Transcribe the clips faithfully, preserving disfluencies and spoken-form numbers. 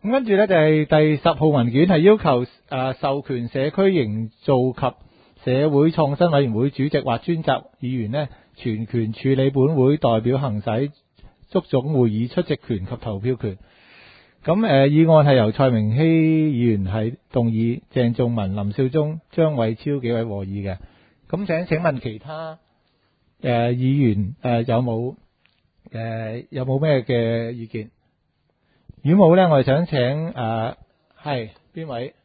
咁跟住咧就係第十號文件，係要求誒、呃、授權社區營造及社會創新委員會主席或專責議員呢，全權處理本會代表行使足總會議出席權及投票權。咁誒、呃、議案係由蔡明熙議員係動議，鄭仲文、林少忠、張偉超幾位和議嘅。咁請請問其他誒、呃、議員誒、呃、有冇誒、呃、有冇咩嘅意見？如果冇咧，我哋想請誒係邊位？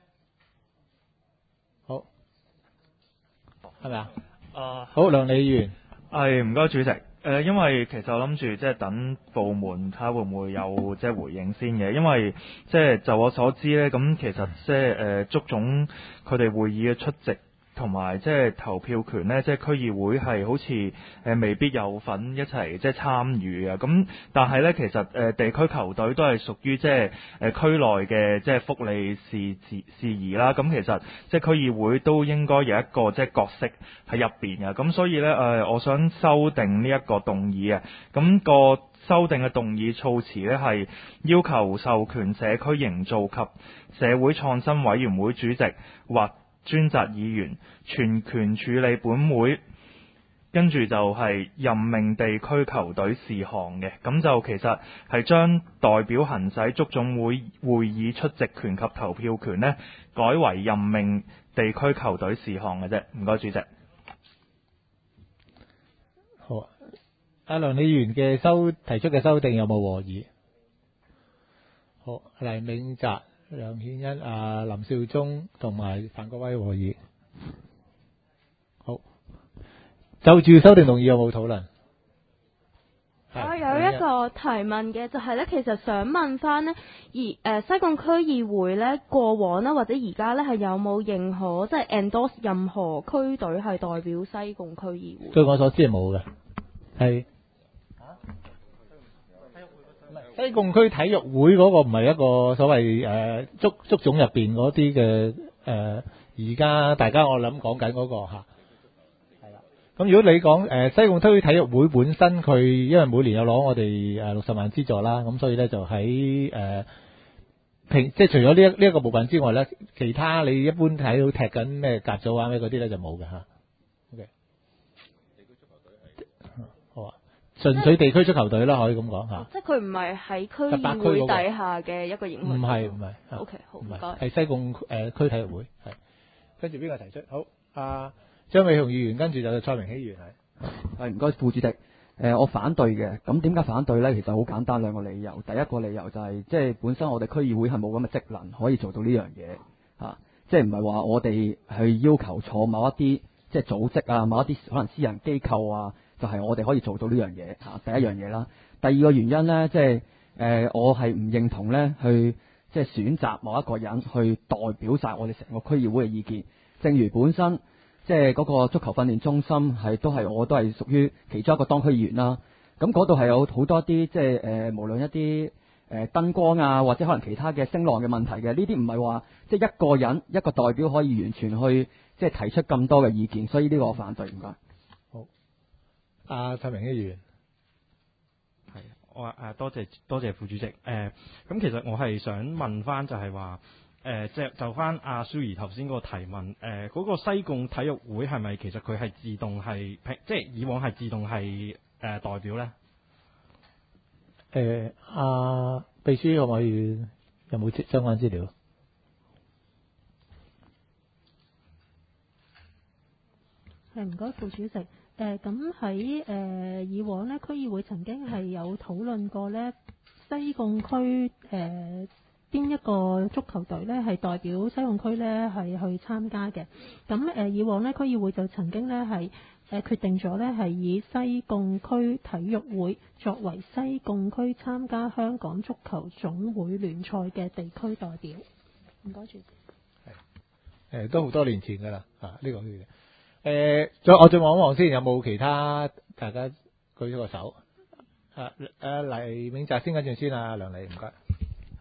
好，係咪啊？ 啊， 好，梁李議員。 係唔該主席。誒、呃，因為其實我諗住即係等部門睇下會唔會有即係回應先嘅，因為即係就我所知咧，咁其實即係誒足總佢哋會議嘅出席同埋即係投票權咧，即係區議會係好似誒、呃、未必有份一齊即係參與啊。咁但係咧，其實誒、呃、地區球隊都係屬於即係誒區內嘅即係福利事事事宜啦。咁其實即係區議會都應該有一個即係角色喺入邊嘅。咁所以咧誒、呃，我想修訂呢一個動議啊。咁、個修訂嘅動議措辭咧係要求授權社區營造及社會創新委員會主席或專責議員全權處理本會，跟住就係任命地區球隊事項嘅。咁就其實係將代表行使足總會會議出席權及投票權呢，改為任命地區球隊事項嘅啫。唔該，主席。 好啊，阿梁李議員嘅修提出嘅修訂有冇和議？好，黎銘澤、梁顯恩、啊林少忠同埋范國威和議。好，就住修訂動議有冇討論？ 我有一個提問嘅，就係咧，其實想問翻呢，而誒、呃、西貢區議會咧，過往啦或者而家咧係有冇認可，即係 endorse 任何區隊係代表西貢區議會？ 據我所知係冇嘅，係。西貢區體育會嗰個唔係一個所謂誒、呃、足足總入邊嗰啲嘅誒，而、呃、家大家我諗講緊嗰個嚇，係啦。咁如果你講誒、呃、西貢區體育會本身佢因為每年有攞我哋誒六十萬資助啦，咁所以咧就喺誒、呃、平即係除咗呢一呢一個部分之外咧，其他你一般睇到踢緊咩甲組啊咩嗰啲咧就冇嘅嚇。OK。純粹地區足球隊啦，可以咁講嚇。 即係佢唔係喺區議會底下嘅一個認可。 唔係唔係。 O K 好，唔該。 係西貢誒區體育會係。跟住邊個提出？好，阿張美雄議員，跟住就蔡明熙議員係。 係唔該，副主席。誒、呃，我反對嘅。咁點解反對咧？其實好簡單，兩個理由。第一個理由就係、是，即係本身我哋區議會係冇咁嘅職能可以做到呢樣嘢嚇，即係唔係話我哋去要求坐某一啲即係組織啊，某一啲可能私人機構啊。就係我哋可以做到呢樣嘢嚇，第一樣嘢啦。第二個原因呢，即係誒、呃，我係唔認同呢去即係選擇某一個人去代表晒我哋成個區議會嘅意見。正如本身即係嗰個足球訓練中心係都係我都係屬於其中一個當區議員啦。咁嗰度係有好多啲即係誒、呃，無論一啲誒燈光啊，或者可能其他嘅聲浪嘅問題嘅，呢啲唔係話即係一個人一個代表可以完全去即係提出咁多嘅意見，所以呢個我反對。唔該。 阿蔡明熙議員， 係我誒多謝多謝副主席誒，咁、呃、其實我係想問翻就係話誒，即係就翻阿舒怡頭先嗰個提問誒，嗰、呃那個西貢體育會係咪其實佢係自動係即係以往係自動係誒、呃、代表咧？ 誒阿、呃、秘書可唔可以有冇相關資料？ 係唔該，副主席。誒咁喺誒以往咧，區議會曾經係有討論過咧，西貢區誒邊一個足球隊咧係代表西貢區咧係去參加嘅。咁誒、呃、以往咧，區議會就曾經咧係誒決定咗咧係以西貢區體育會作為西貢區參加香港足球總會聯賽嘅地區代表。唔該住。 係誒都好多年前㗎啦，啊呢、這個嘅。誒，再我再望一望先，有冇其他大家舉咗個手？誒、啊、誒，黎銘澤先跟住先啊，梁理，唔該。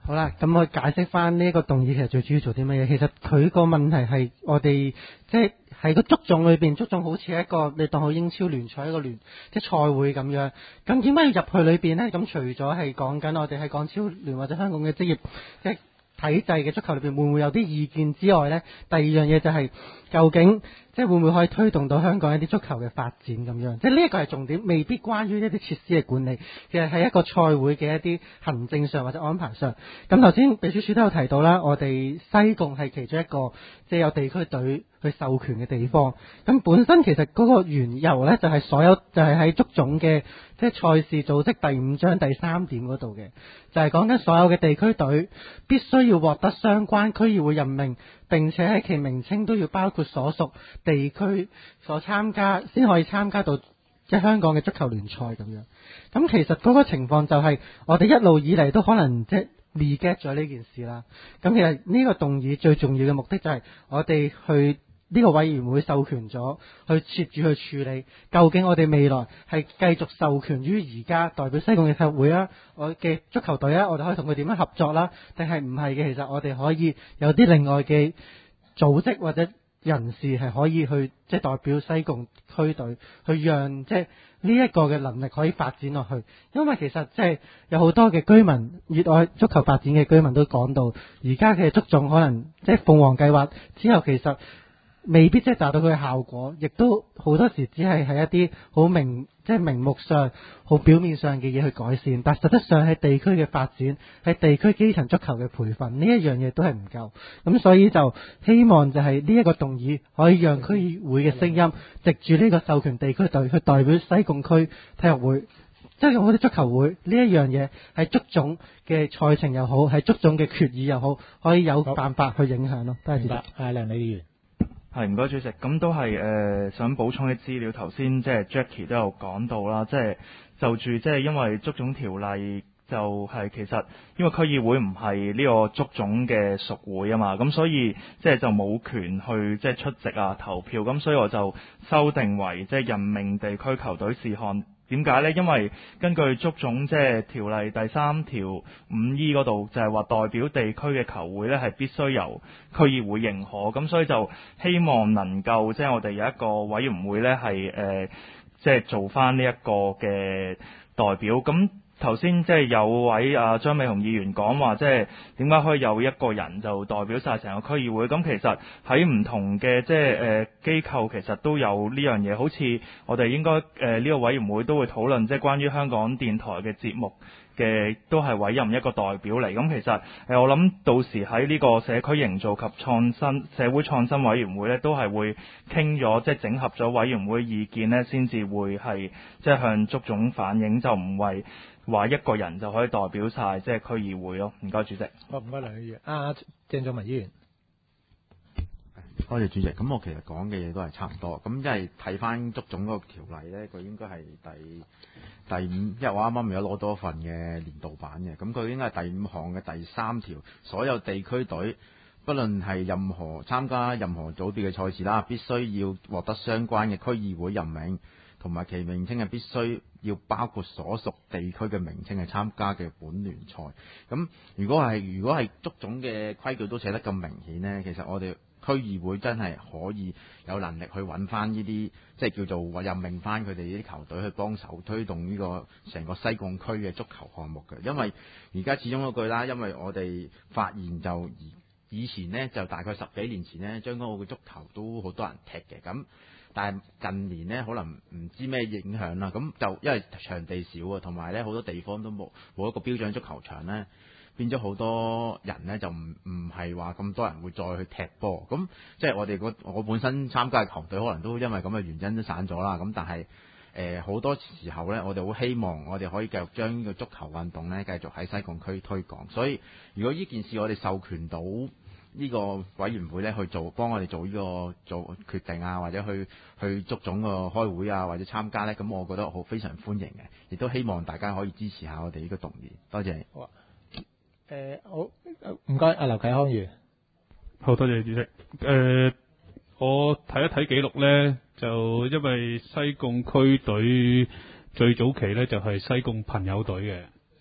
好啦，咁我解釋翻呢一個動議其實最主要做啲乜嘢？其實佢個問題係我哋即係喺個足總裏邊，足總好似一個你當好英超聯賽一個聯即係賽會咁樣。咁點解要入去裏邊呢？咁除咗係講緊我哋喺港超聯或者香港嘅職業即係體制嘅足球裏邊會唔會有啲意見之外呢？第二樣嘢就係、是、究竟即係會唔會可以推動到香港一啲足球嘅發展咁樣？即係呢一個係重點，未必關於一啲設施嘅管理，其實係一個賽會嘅一啲行政上或者安排上。咁頭先秘書處都有提到啦，我哋西貢係其中一個即係有地區隊去授權嘅地方。咁本身其實嗰個緣由呢，就係、是、所有就係喺足總嘅即係賽事組織第五章第三點嗰度嘅，就係講緊所有嘅地區隊必須要獲得相關區議會任命，並且喺其名稱都要包括所屬地區所參加，先可以參加到即係香港嘅足球聯賽咁樣。咁其實嗰個情況就係我哋一路以嚟都可能即係 neglect 咗呢件事啦。咁其實呢個動議最重要嘅目的就係我哋去呢個委員會授權咗去設住去處理，究竟我哋未來係繼續授權於而家代表西貢嘅體育會啊，我嘅足球隊啊，我哋可以同佢點樣合作啦？定係唔係嘅？其實我哋可以有啲另外嘅組織或者人士係可以去即係代表西貢區隊，去讓即係呢一個嘅能力可以發展落去。因為其實即係有好多嘅居民熱愛足球發展嘅居民都講到，而家嘅足總可能即係鳳凰計劃之後，其實未必即係達到佢嘅效果，亦都好多時只係喺一啲好明即係明目上、好表面上嘅嘢去改善，但實質上喺地區嘅發展、喺地區基層足球嘅培訓呢一樣嘢都係唔夠。咁所以就希望就係呢一個動議可以讓區議會嘅聲音，藉住呢個授權地區隊去代表西貢區體育會，即係我哋足球會呢一樣嘢係足總嘅賽程又好，係足總嘅決議又好，可以有辦法去影響咯。多謝主席。 係梁理議員。 係唔該主席，咁都係誒、呃、想補充啲資料。頭先即係 Jackie 都有講到啦，即係就住即係因為足總條例就係其實因為區議會唔係呢個足總嘅屬會啊嘛，咁所以即係就冇權去即係出席啊投票，咁所以我就修訂為即係任命地區球隊事項。點解呢？因為根據足總即係條例第三條五 E 嗰度就係話代表地區嘅球會呢係必須由區議會認可，咁所以就希望能夠即係我哋有一個委員會呢係誒即係做翻呢一個嘅代表。咁頭先即係有位啊張美雄議員講話，即係點解可以有一個人就代表晒成個區議會？咁其實喺唔同嘅即係誒機構，其實都有呢樣嘢。好似我哋應該誒呢、呃這個委員會都會討論，即係關於香港電台嘅節目嘅，都係委任一個代表嚟。咁其實誒、呃、我諗到時喺呢個社區營造及創新社會創新委員會咧，都係會傾咗，即係整合咗委員會意見咧，先至會係即係向足總反映，就唔係話一個人就可以代表晒即係區議會咯。唔該主席。 好，唔該梁議員。啊，鄭仲文議員。 多謝主席。咁我其實講嘅嘢都係差唔多。咁即係睇翻足總嗰個條例呢，佢應該係第第五，因為我啱啱而家攞到一份嘅年度版嘅。咁佢應該係第五項嘅第三條，所有地區隊不論係任何參加任何組別嘅賽事啦，必須要獲得相關嘅區議會任命，同埋其名稱係必須要包括所屬地區嘅名稱係參加嘅本聯賽。咁如果係如果係足總嘅規矩都寫得咁明顯呢，其實我哋區議會真係可以有能力去揾翻呢啲，即係叫做任命翻佢哋呢啲球隊去幫手推動呢個成個西貢區嘅足球項目嘅。因為而家始終嗰句啦，因為我哋發現就以前呢，就大概十幾年前呢，將軍澳嘅足球都好多人踢嘅，咁但係近年呢，可能唔知咩影響啦，咁就因為場地少啊，同埋呢好多地方都冇冇一個標準足球場呢，變咗好多人呢，就唔唔係話咁多人會再去踢波，咁即係我哋我本身參加嘅球隊可能都因為咁嘅原因都散咗啦，咁但係誒好多時候呢，我哋好希望我哋可以繼續將呢個足球運動呢繼續喺西貢區推廣，所以如果呢件事我哋授權到呢個委員會呢去做，幫我哋做呢個做決定啊，或者去去足總個開會啊，或者參加呢，咁我覺得好非常歡迎嘅，亦都希望大家可以支持下我哋呢個動議。多謝。 好啊。誒好，唔該，阿劉啟康議員。 好多謝主席。誒、呃，我睇一睇記錄呢，就因為西貢區隊最早期呢，就係、是、西貢朋友隊嘅，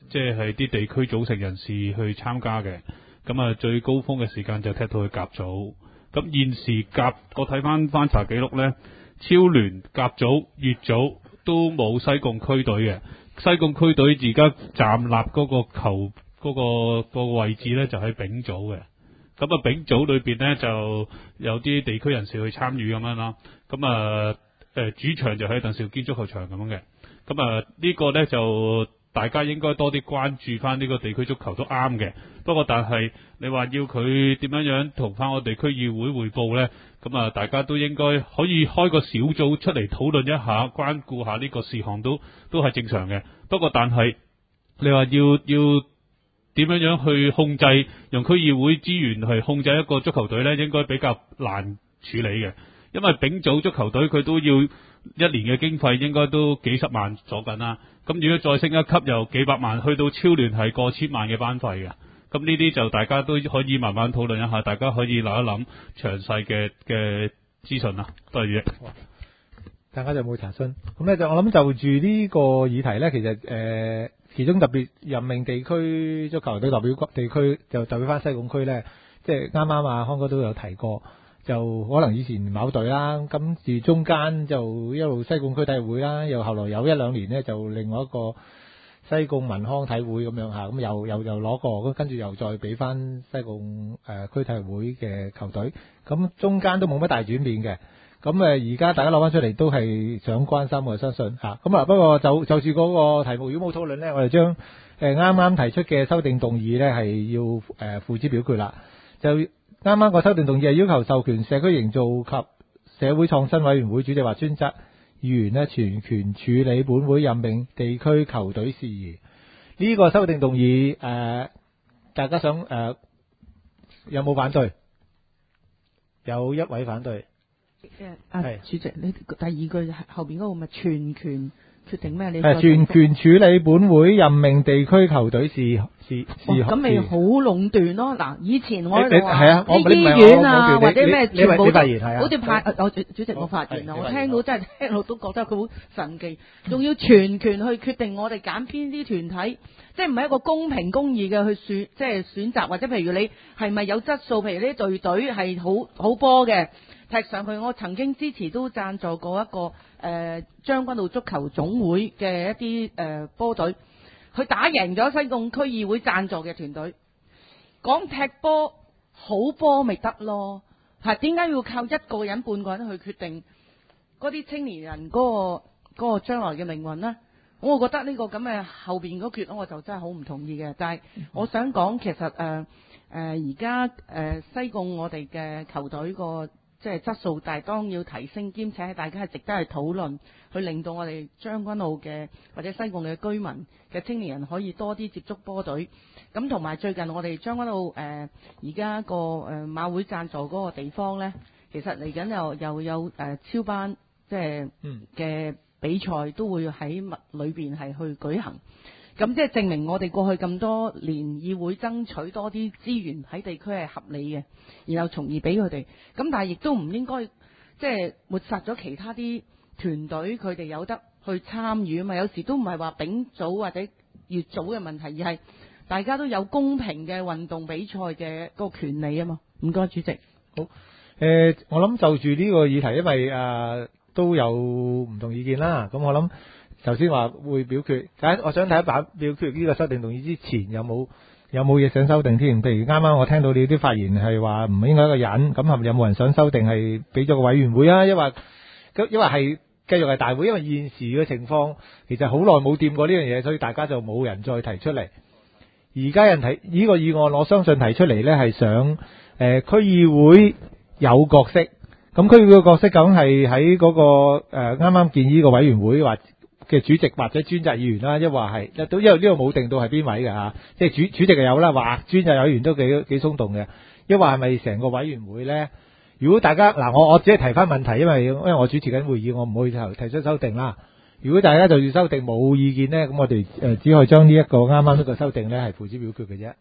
即係啲地區組成人士去參加嘅。咁啊，最高峰嘅時間就踢到去甲組。咁現時甲，我睇翻翻查記錄呢，超聯、甲組、乙組都冇西貢區隊嘅。西貢區隊而家站立嗰個球嗰、嗰個、嗰個位置呢，就喺丙組嘅。咁啊，丙組裏邊呢，就有啲地區人士去參與咁樣啦。咁啊，誒主場就喺鄧肇堅足球場咁樣嘅。咁啊，呢個呢，就大家應該多啲關注翻呢個地區足球都啱嘅。不過但係你話要佢點樣樣同翻我哋區議會匯報呢？咁啊，大家都應該可以開個小組出嚟討論一下，關顧下呢個事項都都係正常嘅。不過但係你話要要點樣樣去控制用區議會資源去控制一個足球隊呢，應該比較難處理嘅，因為丙組足球隊佢都要一年嘅經費應該都幾十萬左緊啦。咁如果再升一級又幾百萬，去到超聯係過千萬嘅班費嘅。咁呢啲就大家都可以慢慢討論一下，大家可以諗一諗詳細嘅嘅資訊啦。多謝主席。 大家有冇查詢？咁咧就我諗就住呢個議題咧，其實誒、呃、其中特別任命地區足球隊代表地區就代表翻西貢區咧，即係啱啱啊康哥都有提過，就可能以前某隊啦，咁住中間就一路西貢區體育會啦，又後來有一兩年咧就另外一個西貢民康體會咁樣嚇，咁又又又攞過，咁跟住又再俾翻西貢誒區體育會嘅球隊，咁中間都冇乜大轉變嘅。咁誒而家大家攞翻出嚟都係想關心，我相信嚇。咁啊不過就就住嗰個題目，如果冇討論咧，我哋將誒啱啱提出嘅修訂動議咧係要誒、呃、付之表決啦。就啱啱個修訂動議係要求授權社區營造及社會創新委員會主席或專責議員呢全權處理本會任命地區球隊事宜。呢、這個修訂動議誒、呃，大家想誒、呃、有冇反對？有一位反對。 啊，主席，你第二句後邊嗰個咪全權決定咩？你係全權處理本會任命地區球隊事事事。 咁咪好壟斷咯？嗱，以前我喺度話係啊， 啲醫院啊或者咩全部你發言係啊， 好似派我主主席我發言啊，我聽到真係聽到都覺得佢好神奇，仲要全權去決定我哋揀邊啲團體，即係唔係一個公平公義嘅去選，即係選擇或者譬如你係咪有質素？譬如呢隊隊係好好波嘅。踢上去，我曾經支持都贊助過一個誒將軍澳足球總會嘅一啲誒波隊，佢打贏咗西貢區議會贊助嘅團隊。講踢波好波咪得咯，係點解要靠一個人半個人去決定嗰啲青年人嗰、嗰個嗰、嗰個將來嘅命運呢？我覺得呢個咁嘅後邊嗰決，我就真係好唔同意嘅。但係我想講，其實誒誒而家誒西貢我哋嘅球隊個。即係質素，但係當要提升，兼且大家係值得去討論，去令到我哋將軍澳嘅或者西貢嘅居民嘅青年人可以多啲接觸波隊。咁同埋最近我哋將軍澳誒而家個誒馬會贊助嗰個地方呢，其實嚟緊又又有誒、呃、超班即係嘅比賽都會喺物裏邊係去舉行。咁即係證明我哋過去咁多年議會爭取多啲資源喺地區係合理嘅，然後從而俾佢哋。咁但係亦都唔應該即係抹殺咗其他啲團隊佢哋有得去參與啊嘛。有時都唔係話丙組或者乙組嘅問題，而係大家都有公平嘅運動比賽嘅個權利啊嘛。唔該，主席。 好，誒、呃，我諗就住呢個議題，因為誒、呃、都有唔同意見啦。咁我諗。頭先話會表決，但係我想睇一把表決呢個修訂動議之前有冇有冇嘢想修訂添？譬如啱啱我聽到你啲發言係話唔應該一個人，咁係咪有冇人想修訂係俾咗個委員會啊？因為因為係繼續係大會，因為現時嘅情況其實好耐冇掂過呢樣嘢，所以大家就冇人再提出嚟。而家人提呢個議案，我相信提出嚟呢係想誒區議會有角色，咁區議會嘅角色梗係喺嗰個誒啱啱建議個委員會或嘅主席或者專責議員啦，一話係都因為呢個冇定到係邊位嘅嚇，即係主主席就有啦，或專責委員都幾幾鬆動嘅。一話係咪成個委員會咧？如果大家嗱，我我只係提翻問題，因為因為我主持緊會議，我唔可以提提出修訂啦。如果大家就要修訂冇意見咧，咁我哋誒只可以將呢一個啱啱呢個修訂咧係付之表決嘅啫。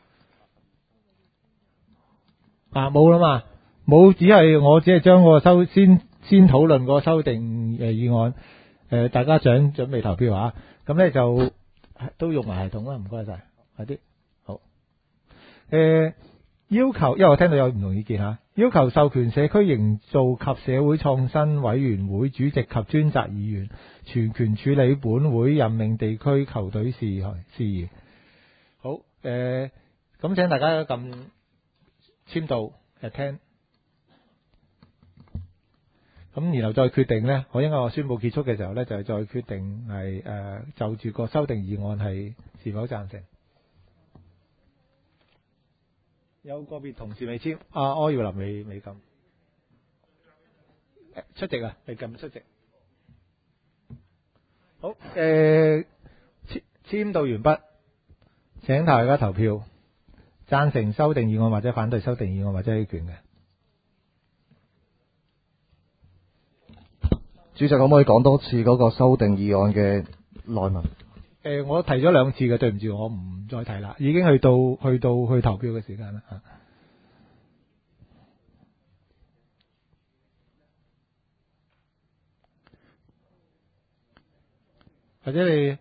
啊，冇啦嘛，冇只係我只係將個修先先討論個修訂誒議案。誒、呃，大家想準備投票啊？咁咧就都用埋系統啦，唔該晒，快啲。好。誒、要求，因為我聽到有唔同意見嚇，要求授權社區營造及社會創新委員會主席及專責議員全權處理本會任命地區球隊事事宜。好，誒、咁請大家撳簽到 attend。咁然後再決定呢，我應該我宣佈結束嘅時候呢，就係再決定係誒、呃、就住個修訂議案係是否贊成。有個別同事未簽，啊柯耀林未未撳，出席啊，未撳出席。好，誒、簽簽到完畢，請大家投票，贊成修訂議案或者反對修訂議案或者棄權嘅。 主席可唔可以講多次嗰個修訂議案嘅內文？ 誒、呃，我提咗兩次嘅，對唔住，我唔再提啦，已經去到去到去投票嘅時間啦嚇。或者你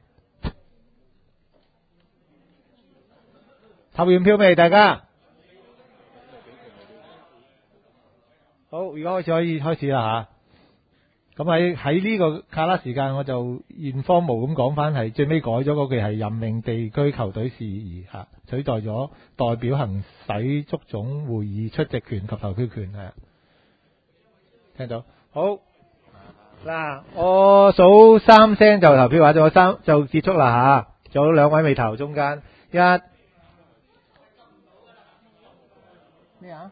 投完票未？大家好，而家開始可以開始啦嚇。咁喺喺呢個卡拉時間，我就現方無咁講翻，係最尾改咗嗰句係任命地區球隊事宜嚇，取代咗代表行使足總會議出席權及投票權係。聽到？好嗱，我數三聲就投票，或者我三就結束啦嚇。仲有兩位未投，中間一咩啊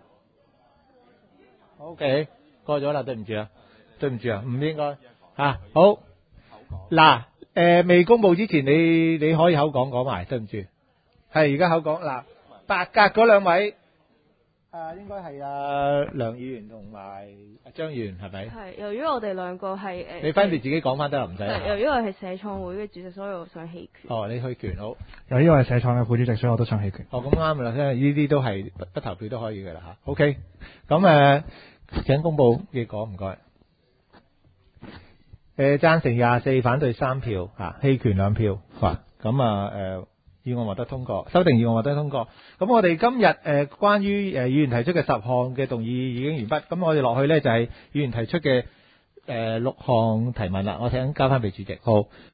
？OK，過咗啦，對唔住啊。對唔住啊，唔應該啊。好嗱，誒未公佈之前，你你可以口講講埋。對唔住，係而家口講嗱，白格嗰兩位啊，應該係阿梁議員同埋阿張議員係咪？ 係，由於我哋兩個係誒， 你分別自己講翻得啦，唔使。 係，由於我係社創會嘅主席，所以我想棄權。 哦，你棄權好。 由於我係社創嘅副主席，所以我都想棄權。 哦，咁啱噶啦，因為呢啲都係不不投票都可以噶啦嚇。OK，咁誒請公佈結果，唔該。誒，贊成廿四，反對三票，吓棄權兩票，哇！咁啊，誒，議案獲得通過，修訂議案獲得通過。咁我哋今日誒，關於誒議員提出嘅十項嘅動議已經完畢。咁我哋落去咧就係議員提出嘅誒六項提問啦。我請交翻俾主席。好。